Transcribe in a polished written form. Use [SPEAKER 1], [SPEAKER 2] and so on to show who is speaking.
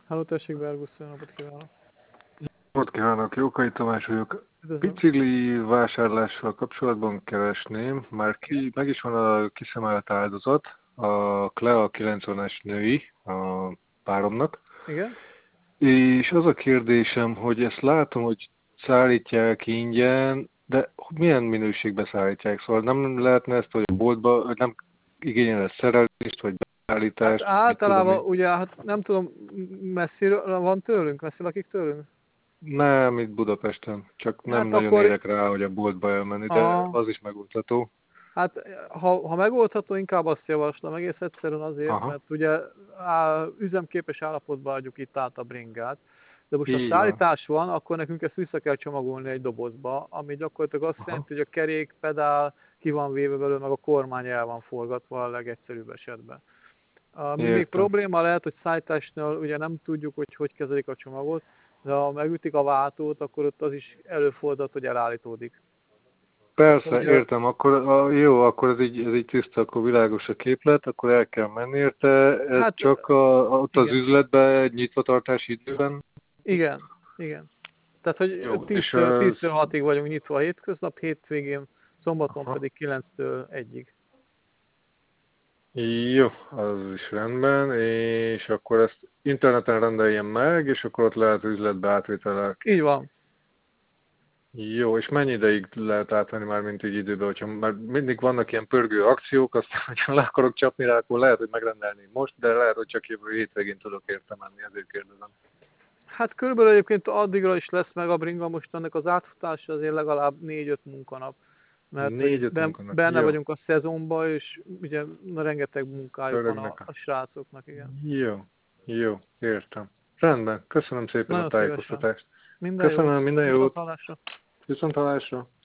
[SPEAKER 1] Halló, tessék, Bergusz, jó napot kívánok.
[SPEAKER 2] Ott kívánok, Jókai Tamás vagyok.
[SPEAKER 1] Üdvözlöm.
[SPEAKER 2] Bicikli vásárlással kapcsolatban keresném, már meg is van a kiszemelt áldozat, a Clea 90-es női, a páromnak.
[SPEAKER 1] Igen?
[SPEAKER 2] És az a kérdésem, hogy ezt látom, hogy szállítják ingyen, de milyen minőségben szállítják? Szóval nem lehetne ezt, hogy a boltba, hogy nem igényel szerelést, vagy
[SPEAKER 1] Hát
[SPEAKER 2] beállítást, mit tudom
[SPEAKER 1] általában,
[SPEAKER 2] én.
[SPEAKER 1] ugye, hát nem tudom, messziről van tőlünk, messzi lakik tőlünk?
[SPEAKER 2] Nem, itt Budapesten. Csak nem
[SPEAKER 1] Hát
[SPEAKER 2] nagyon
[SPEAKER 1] akkor,
[SPEAKER 2] érek rá, hogy a boltba elmenni, de
[SPEAKER 1] a,
[SPEAKER 2] az is megoldható.
[SPEAKER 1] hát ha megoldható, inkább azt javaslom, egész egyszerűen azért,
[SPEAKER 2] Aha,
[SPEAKER 1] mert ugye üzemképes állapotban adjuk itt át a bringát, de most ha
[SPEAKER 2] így van.
[SPEAKER 1] szállítás van, akkor nekünk ezt vissza kell csomagolni egy dobozba, ami gyakorlatilag azt
[SPEAKER 2] Aha,
[SPEAKER 1] jelenti, hogy a kerék, pedál ki van véve belőle, meg a kormány el van forgatva a legegyszerűbb esetben. Ami még
[SPEAKER 2] értem.
[SPEAKER 1] probléma lehet, hogy szállításnál ugye nem tudjuk, hogy kezelik a csomagot, de ha megütik a váltót, akkor ott az is előfordul, hogy elállítódik.
[SPEAKER 2] Persze,
[SPEAKER 1] Ugye,
[SPEAKER 2] értem. Akkor jó, akkor ez így tiszta, akkor világos a képlet, akkor el kell menni érte. Ez
[SPEAKER 1] hát
[SPEAKER 2] csak ott az
[SPEAKER 1] igen,
[SPEAKER 2] üzletben, nyitvatartási időben?
[SPEAKER 1] igen, igen. Tehát, hogy
[SPEAKER 2] Jó, és
[SPEAKER 1] 10-től 6-ig vagyunk nyitva a hétköznap, hétvégén, szombaton
[SPEAKER 2] aha.
[SPEAKER 1] pedig 9-től 1-ig.
[SPEAKER 2] Jó, az is rendben, és akkor ezt interneten rendeljem meg, és akkor ott lehet üzletbe átvételek.
[SPEAKER 1] Így van.
[SPEAKER 2] Jó, és mennyi ideig lehet átvenni már, mint így időben, hogyha már mindig vannak ilyen pörgő akciók, aztán, hogyha le akarok csapni rá, akkor lehet, hogy megrendelni most, de lehet, hogy csak jövő hétvégén tudok érte menni, ezért kérdezem.
[SPEAKER 1] Hát körülbelül egyébként addigra is lesz meg a bringa, most ennek az átfutása azért legalább 4-5 munkanap. Mert hogy
[SPEAKER 2] 4-5 munkanak.
[SPEAKER 1] benne
[SPEAKER 2] Jó,
[SPEAKER 1] vagyunk a szezonban, és ugye rengeteg munkájuk van
[SPEAKER 2] pörögnek.
[SPEAKER 1] a srácoknak, igen.
[SPEAKER 2] Jó, jó, értem. Rendben, köszönöm szépen a
[SPEAKER 1] Nagyon szívesen.
[SPEAKER 2] tájékoztatást.
[SPEAKER 1] Minden jót.
[SPEAKER 2] Köszönöm, minden
[SPEAKER 1] Viszont
[SPEAKER 2] jót.
[SPEAKER 1] hallásra.
[SPEAKER 2] Viszontlátásra.